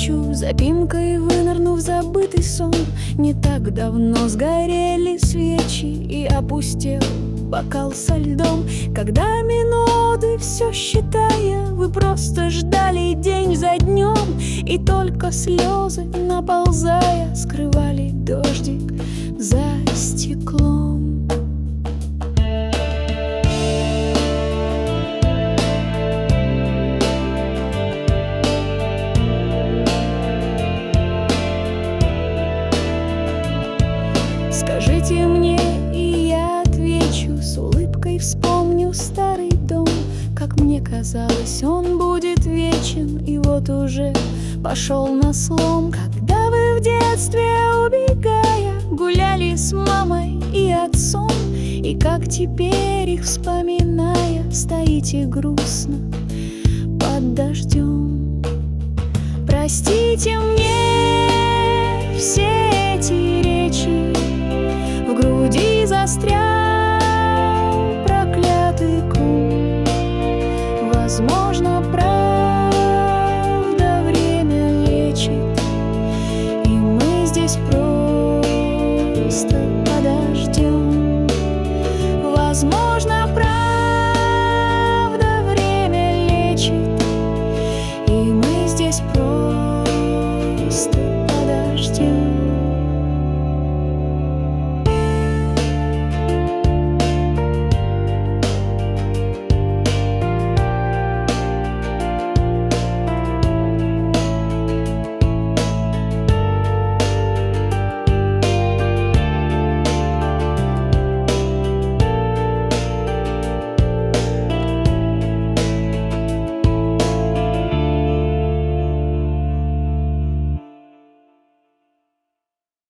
отвечу, запинкой вынырнув в забытый сон. Не так давно сгорели свечи и опустел бокал со льдом. Когда минуты, все считая, вы просто ждали день за днем, и только слезы, наползая, скрывали дождик за стеклом. Скажите мне, и я отвечу, с улыбкой вспомню старый дом. Как мне казалось, он будет вечен, и вот уже пошел на слом. Когда вы в детстве, убегая, гуляли с мамой и отцом, и как теперь их вспоминая, стоите грустно под дождем. Простите мне все эти речи, в груди застряли